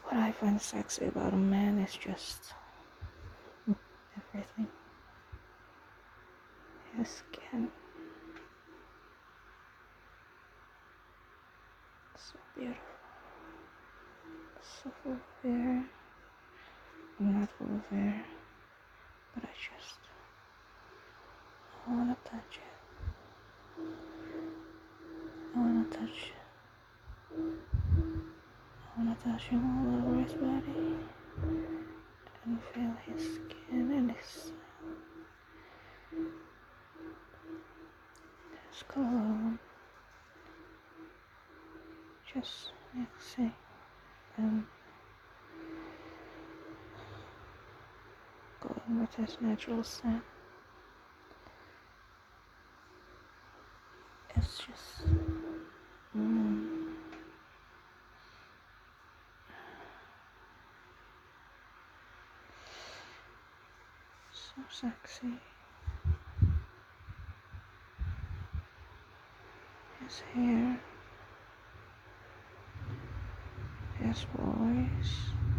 What I find sexy about a man is just everything. His skin, so beautiful, so full of hair. I'm not full of hair, but I wanna touch it. I wanna touch I wanna touch him all over his body and feel his skin and his cologne. Just mixing and going with his natural scent. It's just so sexy. His hair, his voice,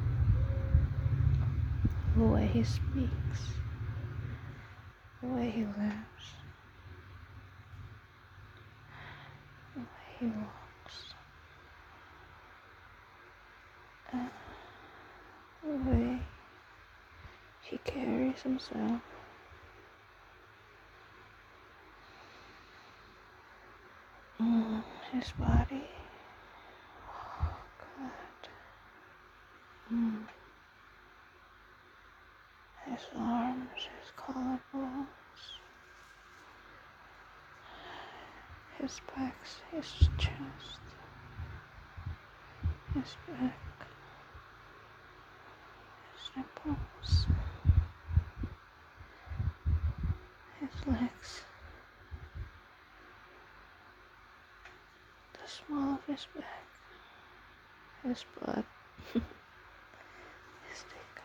the way he speaks, the way he laughs, the way he walks, the way he carries himself. His body. Oh, God. His arms, his collarbones, his back, his chest, his back, his nipples, his legs, the small of his back, his butt, his dick,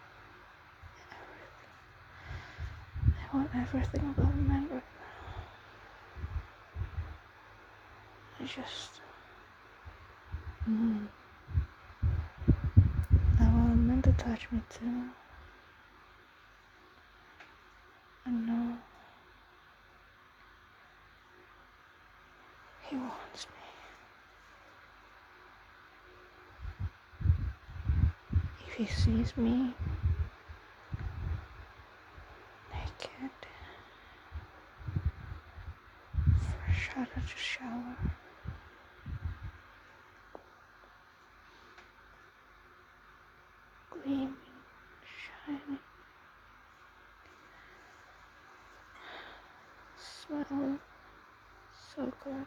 everything. I want everything about a man right now. I want a man to touch me too. I know he wants me. If he sees me naked, fresh out of the shower, gleaming, shining, smelling so good.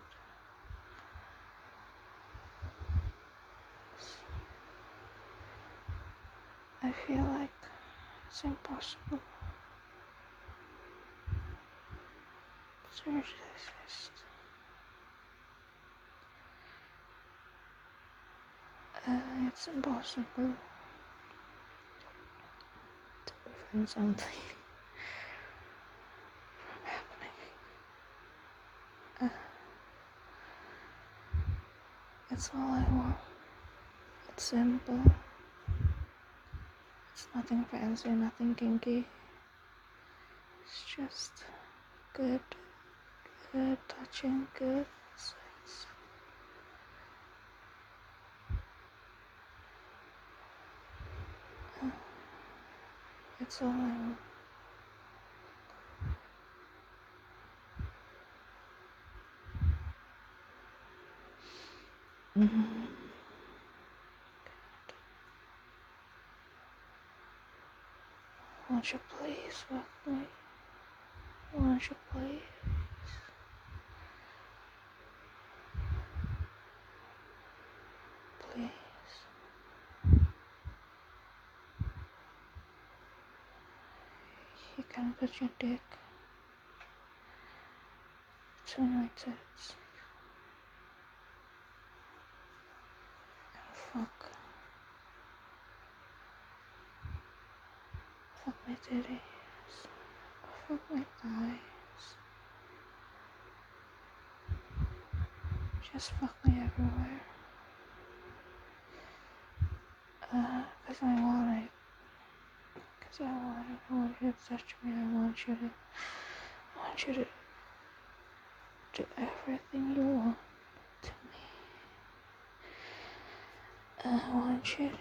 I feel like it's impossible to resist. It's impossible to prevent something from happening. It's all I want. It's simple. It's nothing fancy, nothing kinky. It's just good touching, good sex. It's all I want. Won't you please fuck me? Won't you please? Please. You can put your dick between my tits and fuck my titties, fuck my thighs. Just fuck me everywhere. Cause I want it. Cause I want it. I want you to touch me. I want you to do everything you want to me. I want you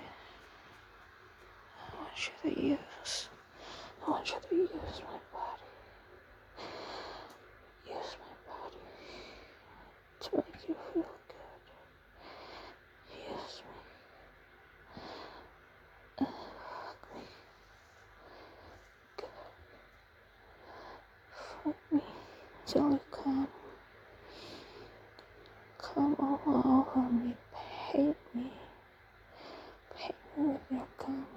to use. I want you to use my body. Use my body to make you feel good. Use me. Fuck me. Good. Fuck me till you come. Come all over me. Paint me. Paint me with your cum.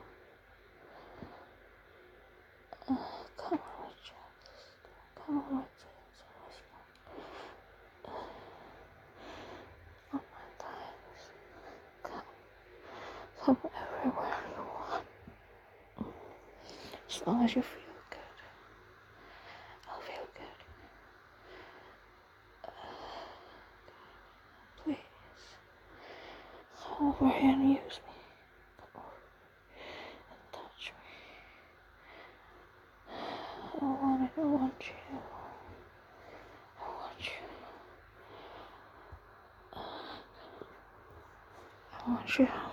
Come on my chest. Come on my tits. On my thighs. Come everywhere you want. As long as you feel good. I'll feel good. Please. Come over here and use me. Come over and touch me. I want it. I want you. I want you. I want you.